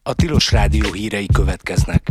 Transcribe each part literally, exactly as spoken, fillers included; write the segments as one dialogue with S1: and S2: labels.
S1: A Tilos Rádió hírei következnek.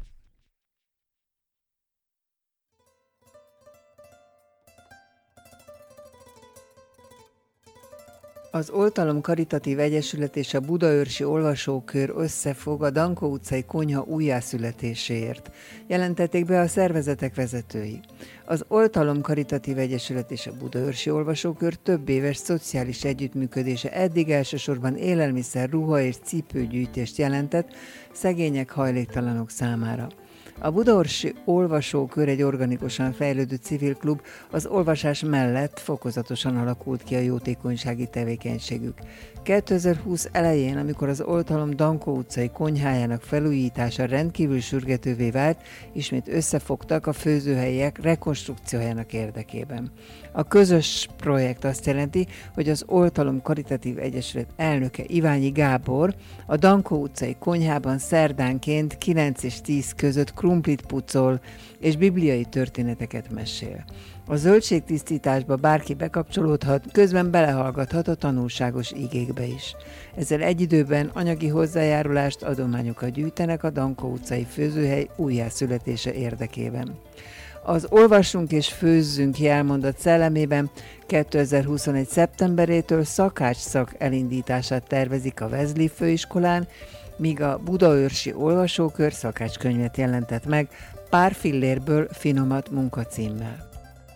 S2: Az Oltalom Karitatív Egyesület és a Budaörsi Olvasókör összefog a Dankó utcai konyha újjászületéséért, jelentették be a szervezetek vezetői. Az Oltalom Karitatív Egyesület és a Budaörsi Olvasókör több éves szociális együttműködése eddig elsősorban élelmiszer, ruha és cipőgyűjtést jelentett szegények, hajléktalanok számára. A Budaörsi Olvasókör egy organikusan fejlődő civil klub, az olvasás mellett fokozatosan alakult ki a jótékonysági tevékenységük. kétezer-húsz elején, amikor az Oltalom Dankó utcai konyhájának felújítása rendkívül sürgetővé vált, ismét összefogtak a főzőhelyiek rekonstrukciójának érdekében. A közös projekt azt jelenti, hogy az Oltalom Karitatív Egyesület elnöke Iványi Gábor a Dankó utcai konyhában szerdánként kilenc és tíz között krumplit pucol és bibliai történeteket mesél. A zöldségtisztításba bárki bekapcsolódhat, közben belehallgathat a tanulságos igékbe is. Ezzel egy időben anyagi hozzájárulást, adományokat gyűjtenek a Dankó utcai főzőhely újjászületése érdekében. Az Olvassunk és főzzünk jelmondat szellemében kétezer-huszonegy szeptemberétől szakácsszak elindítását tervezik a Vezli főiskolán, míg a Budaörsi Olvasókör szakácskönyvet jelentett meg Pár fillérből finomat munkacímmel.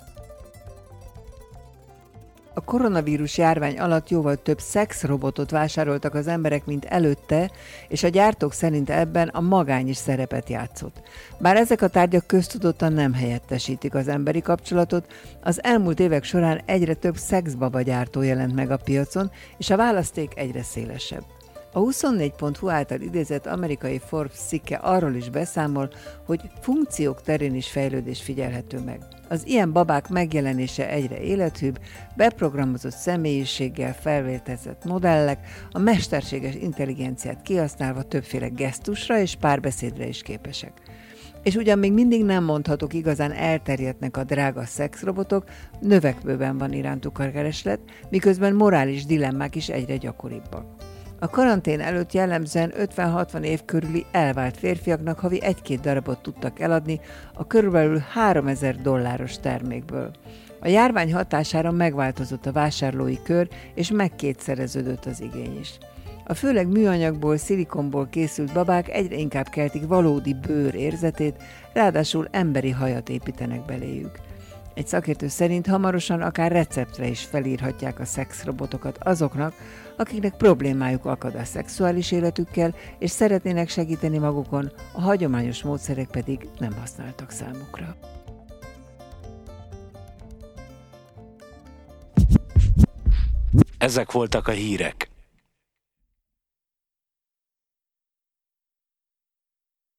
S2: A koronavírus járvány alatt jóval több szexrobotot vásároltak az emberek, mint előtte, és a gyártók szerint ebben a magány is szerepet játszott. Bár ezek a tárgyak köztudottan nem helyettesítik az emberi kapcsolatot, az elmúlt évek során egyre több szexbaba gyártó jelent meg a piacon, és a választék egyre szélesebb. A huszonnégy pont hu által idézett amerikai Forbes cikke arról is beszámol, hogy funkciók terén is fejlődés figyelhető meg. Az ilyen babák megjelenése egyre élethűbb, beprogramozott személyiséggel felvértezett modellek, a mesterséges intelligenciát kihasználva többféle gesztusra és párbeszédre is képesek. És ugyan még mindig nem mondhatók igazán elterjedtnek a drága szexrobotok, növekvőben van irántuk a kereslet, miközben morális dilemmák is egyre gyakoribbak. A karantén előtt jellemzően ötven-hatvan év körüli elvált férfiaknak havi egy-két darabot tudtak eladni a körülbelül háromezer dolláros termékből. A járvány hatására megváltozott a vásárlói kör, és megkétszereződött az igény is. A főleg műanyagból, szilikonból készült babák egyre inkább keltik valódi bőr érzetét, ráadásul emberi hajat építenek beléjük. Egy szakértő szerint hamarosan akár receptre is felírhatják a szexrobotokat azoknak, akiknek problémájuk akad a szexuális életükkel, és szeretnének segíteni magukon, a hagyományos módszerek pedig nem használtak számukra.
S1: Ezek voltak a hírek.